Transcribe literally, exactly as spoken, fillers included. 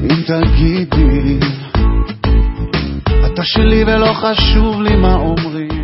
אם תגידי אתה שלי ולא חשוב לי מה אומרים